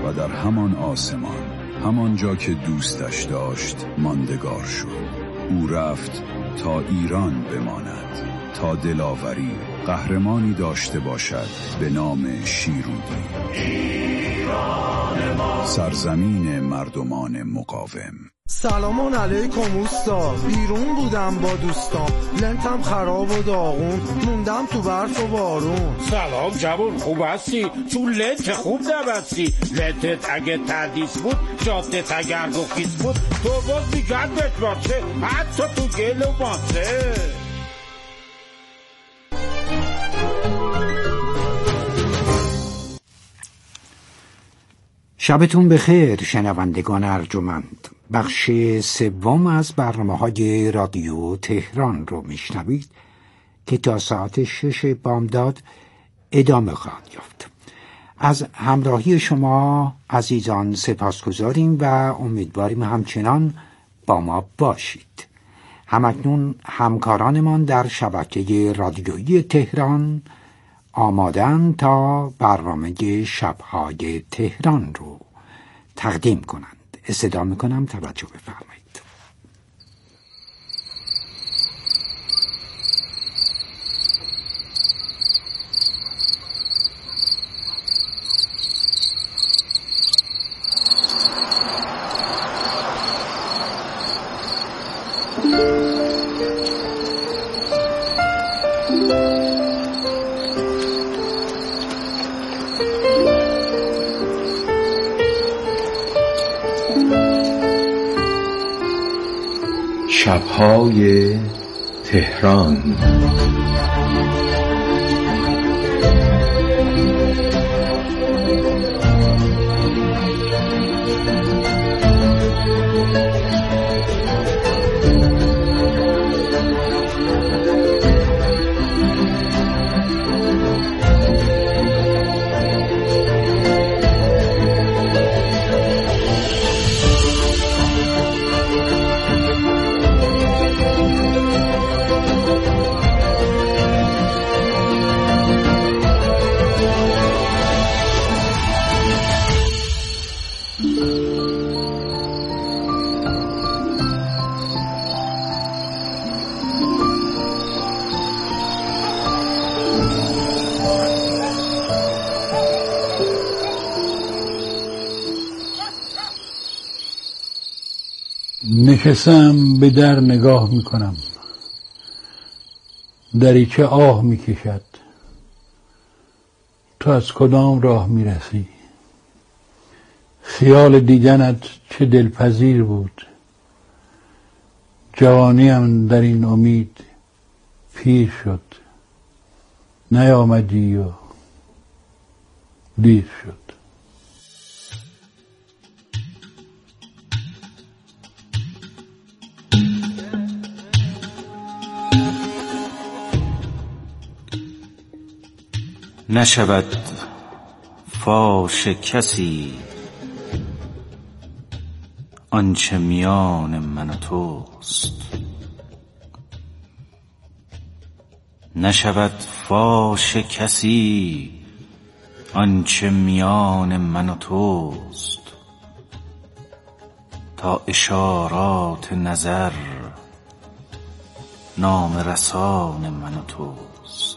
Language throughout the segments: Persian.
و در همان آسمان، همان جا که دوستش داشت ماندگار شد. او رفت تا ایران بماند، تا دلاوری قهرمانی داشته باشد به نام شیرودی، سرزمین مردمان مقاوم. سلام علیکم اوستا، بیرون بودم با دوستام، لنتم خراب و داغون، موندم تو برف و بارون. سلام جوون، خوب هستی؟ تو لنت خوب نبستی. لنتت اگه تدیس بود، جادت اگر گفیس بود، تو باز میگن بهت باشه، حتی تو گل و ماسه. شبتون بخیر شنوندگان ارجمند. بخش سوم از برنامه‌های رادیو تهران رو میشنوید که تا ساعت 6 بامداد ادامه خواهد یافت. از همراهی شما عزیزان سپاسگزاریم و امیدواریم همچنان با ما باشید. همکنون همکارانمان در شبکه رادیویی تهران آمادن تا برنامه شب‌های تهران رو تقدیم کنند. استدعا میکنم توجه بفرمایید. شب‌های تهران. نشستم به در نگاه میکنم، دریچه آه میکشد. تو از کدام راه میرسی؟ خیال دیدنت چه دلپذیر بود. جوانیم در این امید پیر شد، نیامدی و دیر شد. نشود فاش کسی آنچه میان من و توست. نشود فاش کسی آنچه میان من و توست. تا اشارات نظر نام رسان من و توست.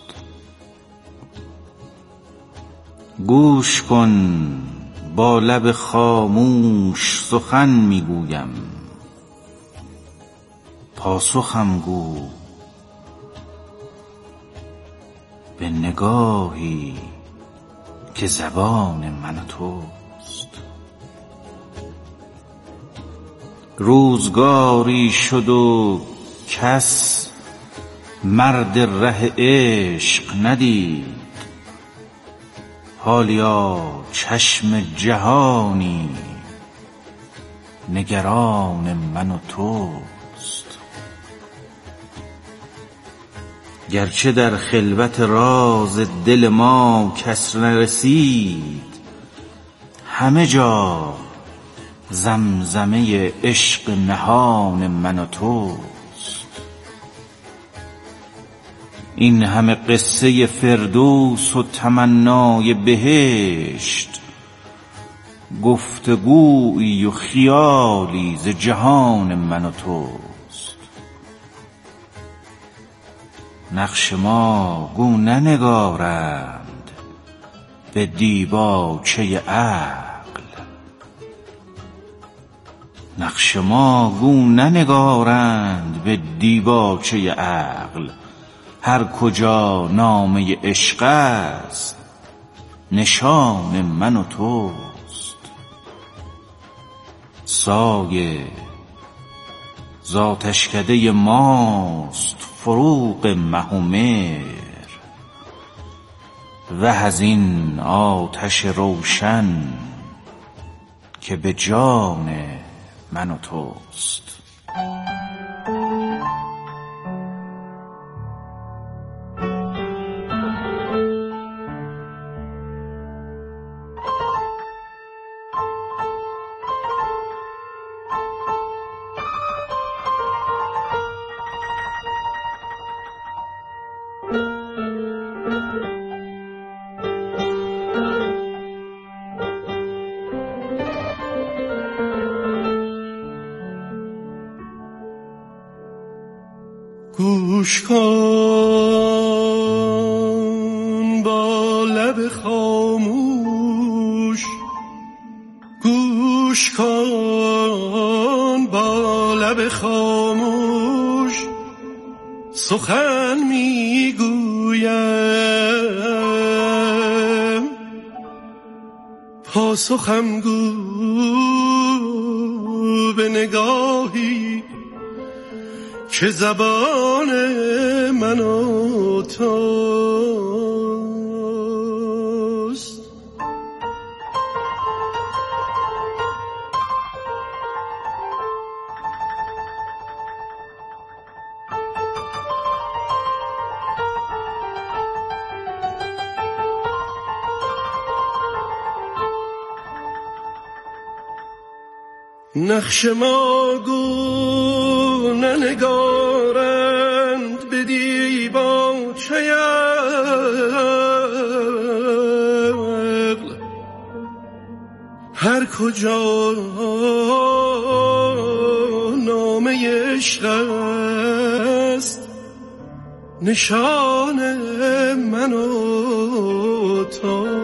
گوش کن با لب خاموش سخن میگویم، پاسخم گو به نگاهی که زبان من و توست. روزگاری شد و کس مرد ره عشق ندید. حالیا چشم جهانی نگران من و توست. گرچه در خلوت راز دل ما کس نرسید، همه جا زمزمه عشق نهان من و توست. این همه قصه فردوس و تمنای بهشت گفتگویی و خیالی ز جهان من و توست. نقش ما گو ننگارند به دیباچه عقل، نقش ما گو ننگارند به دیباچه عقل. هر کجا نامه عشق است نشان من و توست. سایه ز آتشکده ماست فروغ مه و مهر، وه از این آتش روشن که به جان من و توست. گوش کن با لب خاموش، گوش کن با لب خاموش، سخن میگویم پاسخم گو به نگاهی که زبان من و توست. نقش ما گو ننگارند به دیباچه عقل، هر کجا نامه عشق است نشان من و تو.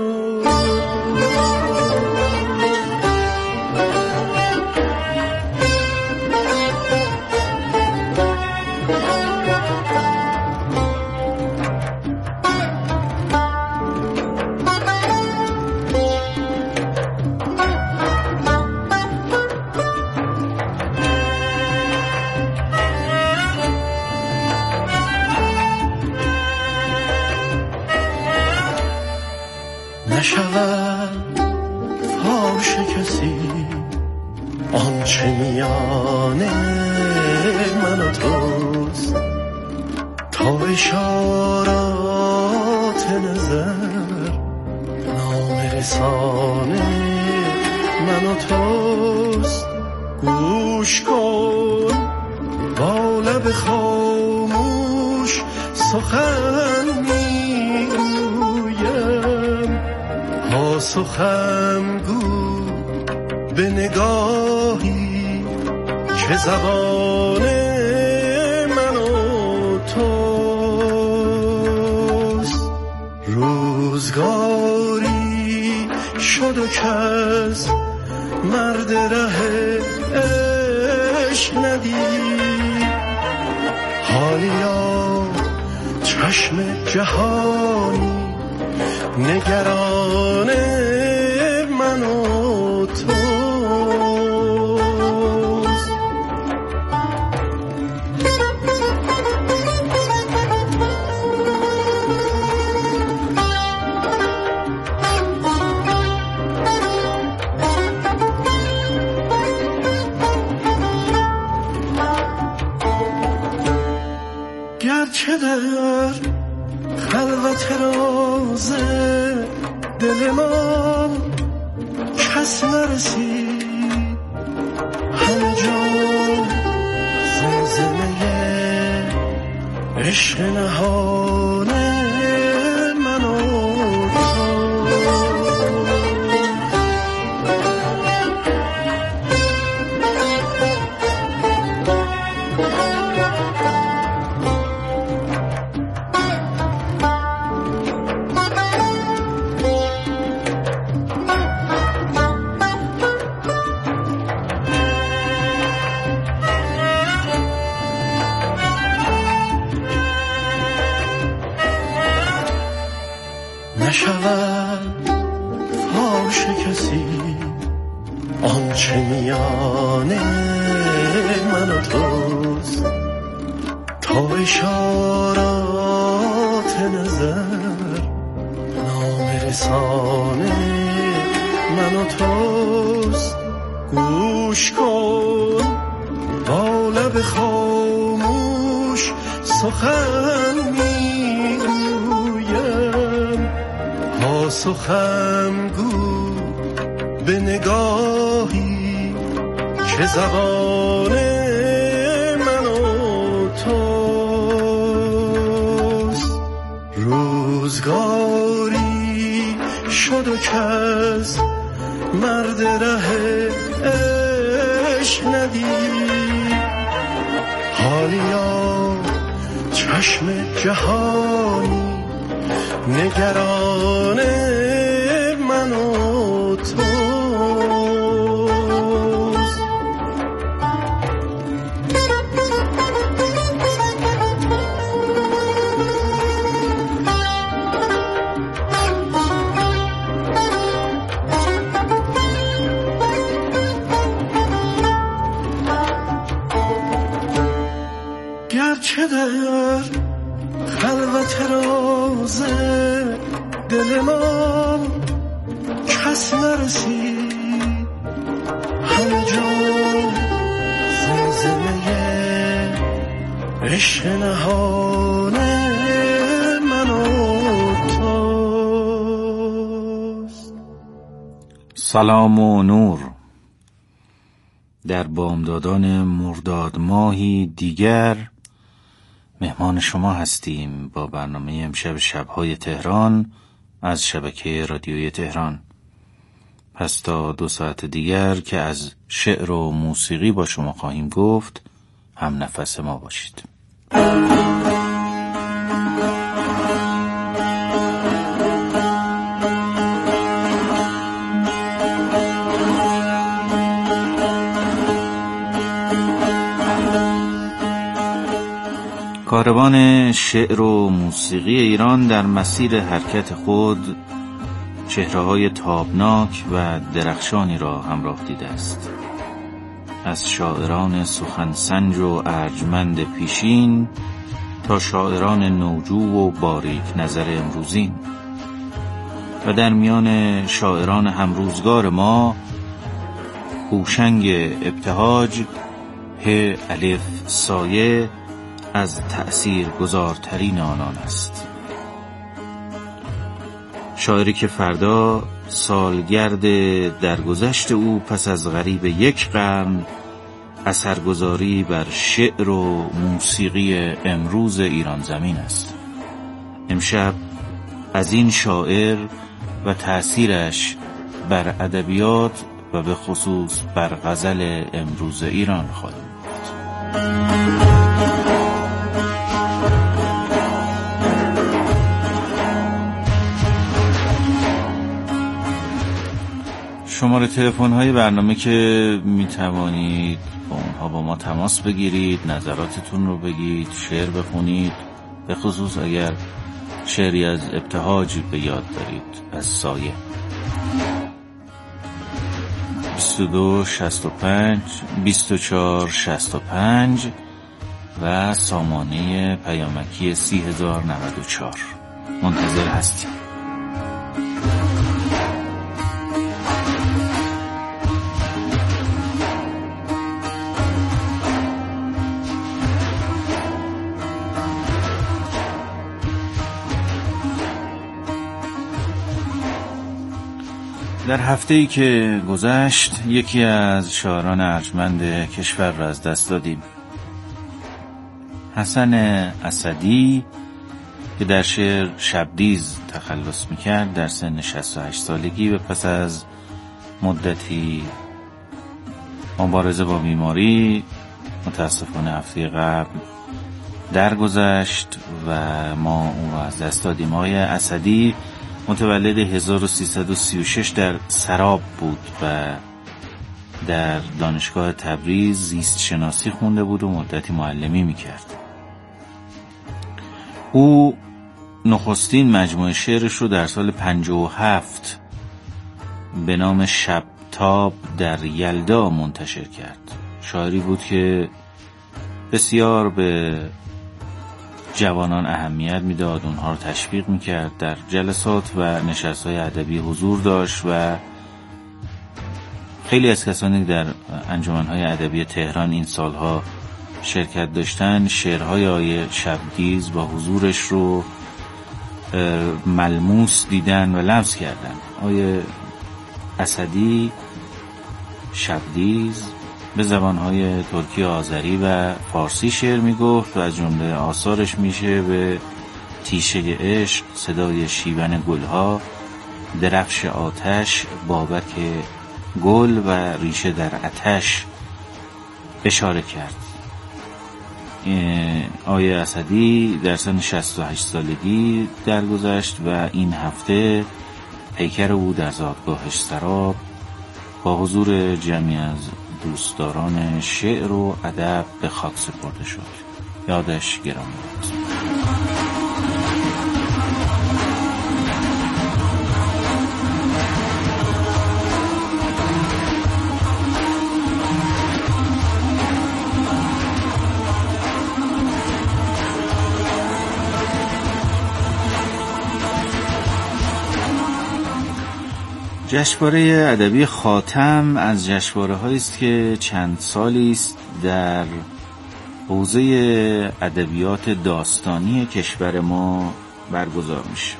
نشود فاش کسی آنچه میان من و توست، تا اشارات نظر نام رسان من و توست. گوش کن با لب خاموش، سخن پاسخم گو به نگاهی که زبان من و توست. روزگاری شد و کس مرد ره عشق ندید، حالیا چشم جهانی نگران من و توست. گرچه در خلوت راز دل ما کس نرسید، همه جا زلزله عشق نهان من و تو. کسی آنچه میان من و توست، تا اشارات نظر نام رسانه من و توست. گوش کن با لب خاموش سخن میگویم، پاسخم گو به نگاهی که زبان من و توست. روزگاری شد و کس مرد ره عشق ندید، حالیا چشم جهانی نگران من و توست. گرچه در خلوت راز دل ما کس نرسید، همه جا زلزله عشق نهان من و توست. سلام و نور. در بامدادان مرداد ماهی دیگر مهمان شما هستیم با برنامه امشب شب‌های تهران از شبکه رادیوی تهران. پس تا 2 ساعت دیگر که از شعر و موسیقی با شما خواهیم گفت هم نفس ما باشید. کاروان شعر و موسیقی ایران در مسیر حرکت خود چهره‌های تابناک و درخشانی را همراه دیده است. از شاعران سخنسنج و ارجمند پیشین تا شاعران نوجو و باریک نظر امروزین، و در میان شاعران همروزگار ما هوشنگ ابتهاج ه الف سایه از تأثیر گذارترین آنان است. شاعری که فردا سالگرد درگذشت او پس از قریب 1 قرن اثرگذاری بر شعر و موسیقی امروز ایران زمین است. امشب از این شاعر و تأثیرش بر ادبیات و به خصوص بر غزل امروز ایران خواهیم گفت. شماره تلفن‌های برنامه که میتوانید با اونها با ما تماس بگیرید، نظراتتون رو بگید، شعر بخونید، به خصوص اگر شعری از ابتهاج به یاد دارید از سایه. 22 65 24 65 و سامانه پیامکی 30094. منتظر هستیم. در هفته‌ای که گذشت یکی از شاعران ارجمند کشور را از دست دادیم. حسن اسدی که در شعر شبدیز تخلص میکرد در سن 68 سالگی و پس از مدتی مبارزه با بیماری متاسفانه هفته قبل درگذشت و ما او را از دست دادیم. آقای اسدی متولد 1336 در سراب بود و در دانشگاه تبریز زیست شناسی خونده بود و مدتی معلمی میکرد. او نخستین مجموعه شعرش رو در سال 57 به نام شبتاب در یلدا منتشر کرد. شاعری بود که بسیار به جوانان اهمیت میداد، اونها رو تشویق میکرد، در جلسات و نشست‌های ادبی حضور داشت و خیلی از کسانی در انجمن‌های ادبی تهران این سالها شرکت داشتن شعرهای آقای شبدیز با حضورش رو ملموس دیدن و لمس کردن. آقای اسدی شبدیز به زبانهای ترکی، آذری و فارسی شعر میگفت و از جمله آثارش میشه به تیشه عشق، صدای شیون گلها، درفش آتش، بابک گل و ریشه در آتش اشاره کرد. آقای اسدی در سن 68 سالگی درگذشت و این هفته پیکر او در زادگاهش سراب با حضور جمعی از دوستداران شعر و ادب به خاک سپرده شد. یادش گرامی باد. جشنواره ادبی خاتم از جشنواره‌هایی است که چند سالی است در حوزه ادبیات داستانی کشور ما برگزار میشه.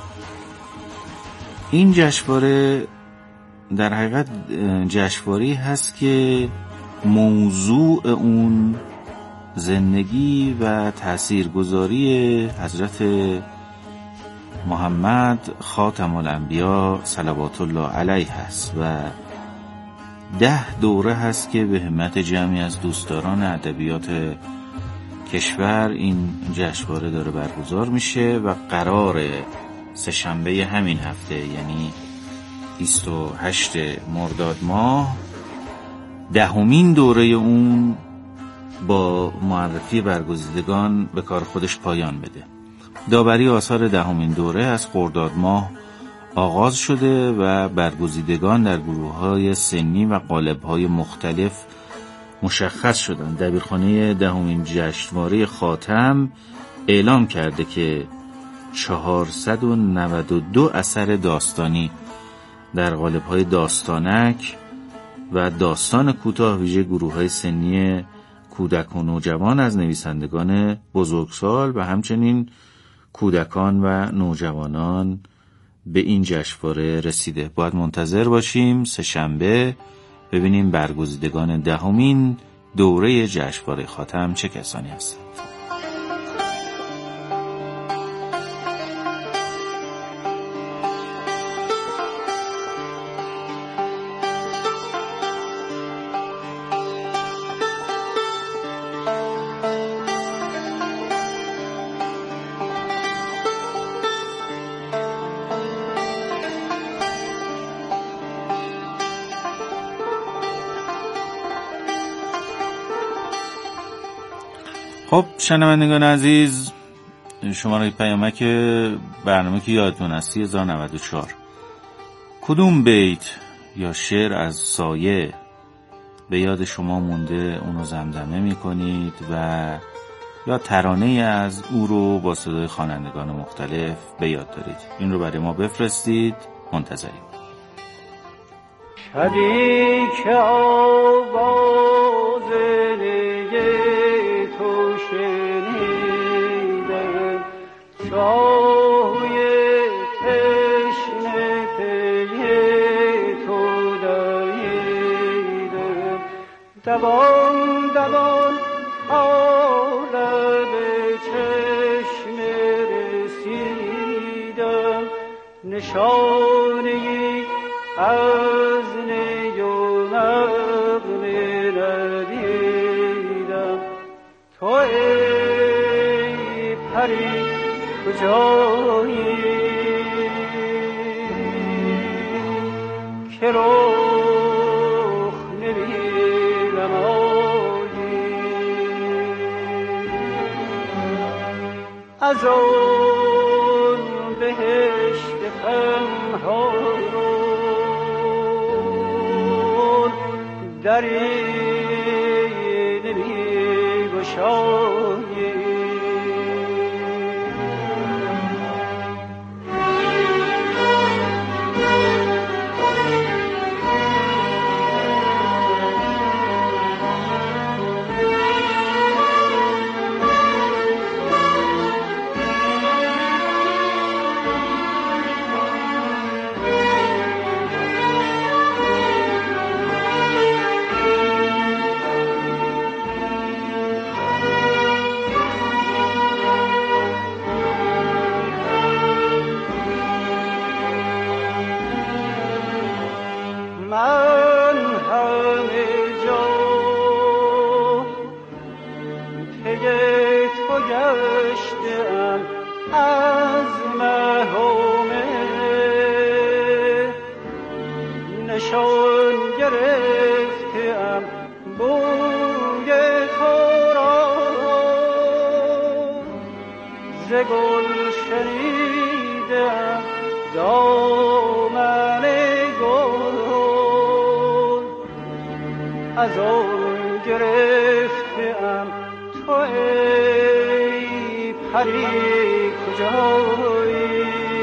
این جشنواره در حقیقت جشنواره‌ای هست که موضوع اون زندگی و تاثیرگذاری حضرت محمد خاتم الانبیا صلوات الله علیه هست و 10 دوره هست که به همت جمعی از دوستداران ادبیات کشور این جشنواره داره برگزار میشه و قرار سه‌شنبه همین هفته یعنی 28 مرداد ماه 10مین دوره اون با معرفی برگزیدگان به کار خودش پایان بده. داوری آثار 10مین دوره از خرداد ماه آغاز شده و برگزیدگان در گروه‌های سنی و قالب‌های مختلف مشخص شدند. دبیرخانه 10مین جشنواره خاتم اعلام کرده که 492 اثر داستانی در قالب‌های داستانک و داستان کوتاه ویژه گروه‌های سنی کودک و نوجوان از نویسندگان بزرگسال و همچنین کودکان و نوجوانان به این جشنواره رسیده. باید منتظر باشیم سه‌شنبه ببینیم برگزیدگان 10مین دوره جشنواره خاتم چه کسانی هستند. خب شنوندگان عزیز، شماره پیامک برنامه که یادتون هست 3094 کدوم بیت یا شعر از سایه به یاد شما مونده اونو زمزمه میکنید و یا ترانه از او رو با صدای خوانندگان مختلف به یاد دارید. این رو برای ما بفرستید، منتظریم. شبی که آواز شنیدم چاهوی تشنه پی تو دویدم دوان دوان آلب چشمه رسیدم نشانه‌ای از نی و نغمه ندیدم تو ای پری کجایی که رخ نمی‌نمایی از آن بهشت پنهان رو دری نمی گشایی. از آن گرفتم تو ای پری کجایی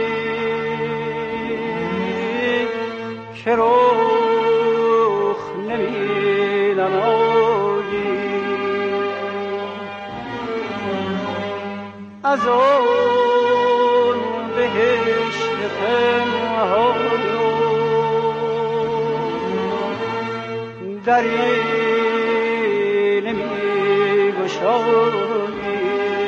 که رخ نمی نمایی از آن بهشت پنهان دری نمی گشایی.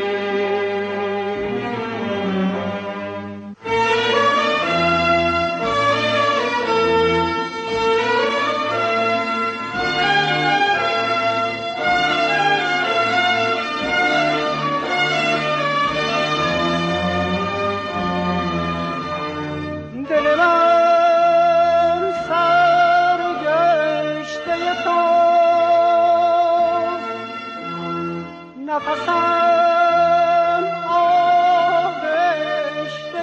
نفسم آغشته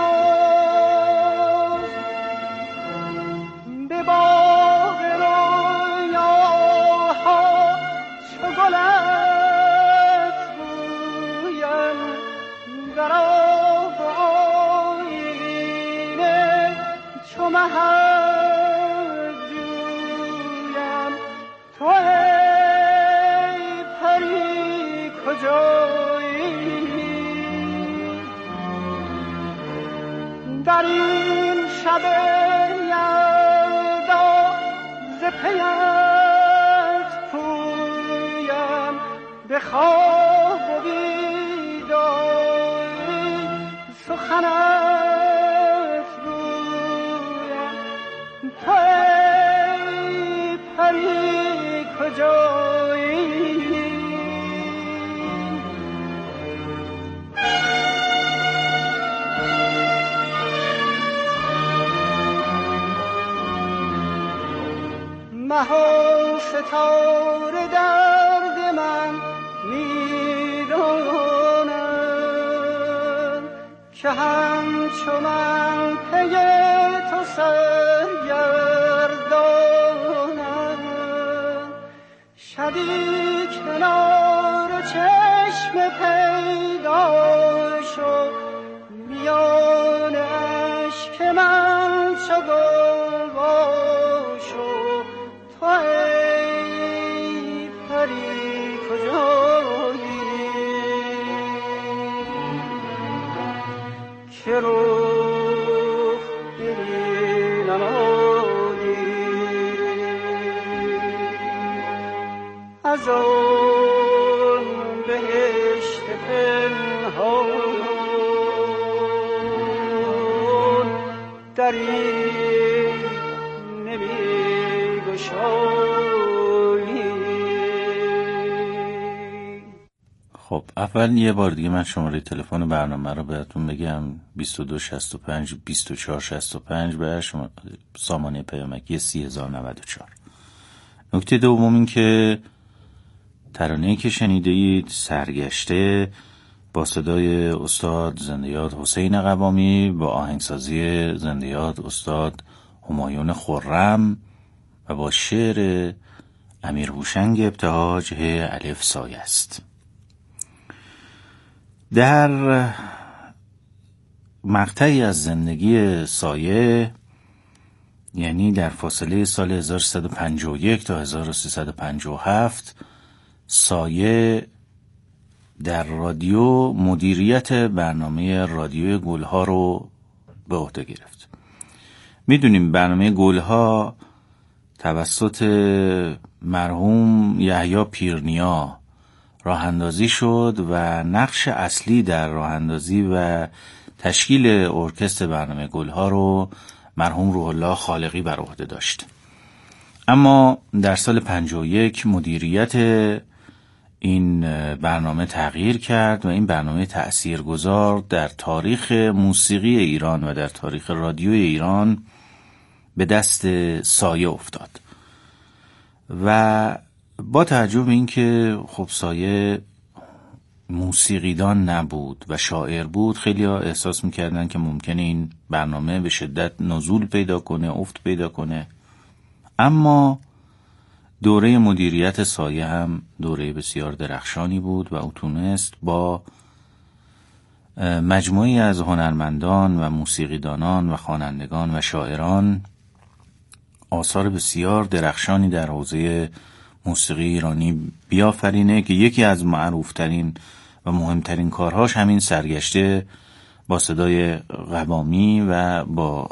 توست به باغ رویاها چو گلت بویم در آب آیینه چو مهد جویم تو در این شب یلدا ز پیت پویم به خواب و بیداری سخنت گویم تو ای پری کجایی ماه ستاره درد من میدانم که همچو من پی تو سرگردانم شبی کنار چشم پیدا شو میان اشک من چو گلباش تو ای پری کجایی که رخ نمی نمایی از آن بهشت پنهان دری نمی گشایی. خب اول یه بار دیگه من شماره تلفن برنامه رو بهتون بگم 2265 2465 به سامانه پیامکی 30094. نکته دوم این که ترانه‌ای که شنیدید سرگشته با صدای استاد زنده‌یاد حسین قوامی با آهنگسازی زنده‌یاد استاد همایون خرم و با شعر امیر هوشنگ ابتهاج الف سایه است. در مقطعی از زندگی سایه، یعنی در فاصله سال 1351 تا 1357، سایه در رادیو مدیریت برنامه رادیوی گلها رو به عهده گرفت. میدونیم برنامه گلها توسط مرحوم یحیی پیرنیا راه اندازی شد و نقش اصلی در راه اندازی و تشکیل ارکستر برنامه گلها رو مرحوم روح الله خالقی بر عهده داشت. اما در سال 51 مدیریت این برنامه تغییر کرد و این برنامه تأثیرگذار در تاریخ موسیقی ایران و در تاریخ رادیوی ایران به دست سایه افتاد. و با توجه به این که خب سایه موسیقیدان نبود و شاعر بود، خیلی ها احساس میکردن که ممکنه این برنامه به شدت نزول پیدا کنه، افت پیدا کنه. اما دوره مدیریت سایه هم دوره بسیار درخشانی بود و او تونست با مجموعی از هنرمندان و موسیقیدانان و خوانندگان و شاعران آثار بسیار درخشانی در حوزه موسیقی ایرانی بیافرینه که یکی از معروفترین و مهمترین کارهاش همین سرگشته با صدای قوامی و با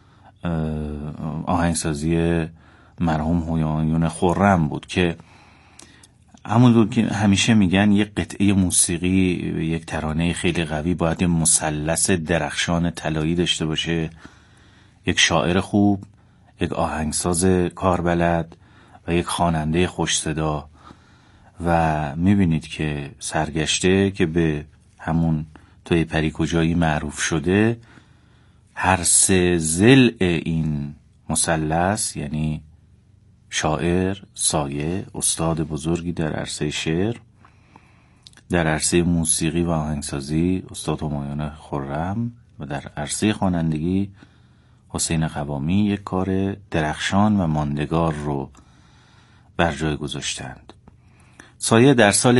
آهنگسازی مرحوم همایون خرم بود که همونطور که همیشه میگن یک قطعه موسیقی، یک ترانه خیلی قوی باید مثلث درخشان طلایی داشته باشه: یک شاعر خوب، یک آهنگساز کاربلد و یک خواننده خوش صدا. و میبینید که سرگشته که به همون توی پری کجایی معروف شده، هر سه ضلع این مثلث، یعنی شاعر، سایه، استاد بزرگی در عرصه شعر، در عرصه موسیقی و آهنگسازی استاد همایون خرم و در عرصه خوانندگی حسین قوامی، یک کار درخشان و ماندگار رو بر جای گذاشتند. سایه در سال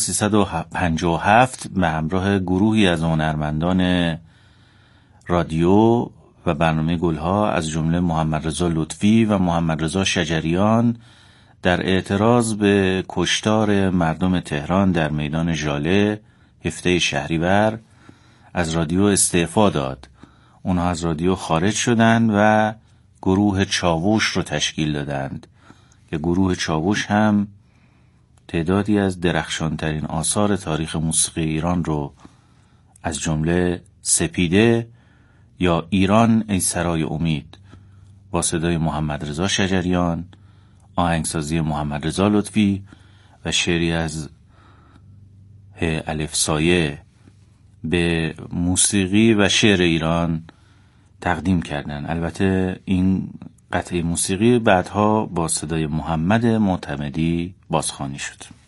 1357 به همراه گروهی از هنرمندان رادیو و برنامه گلها از جمله محمد رضا لطفی و محمد رضا شجریان در اعتراض به کشتار مردم تهران در میدان ژاله 17 شهریور از رادیو استعفا داد. اونها از رادیو خارج شدند و گروه چاووش رو تشکیل دادند که گروه چاووش هم تعدادی از درخشانترین آثار تاریخ موسیقی ایران رو از جمله سپیده یا ایران ای سرای امید با صدای محمد رضا شجریان، آهنگسازی محمد رضا لطفی و شعری از الف سایه به موسیقی و شعر ایران تقدیم کردند. البته این قطعه موسیقی بعدها با صدای محمد معتمدی بازخوانی شد.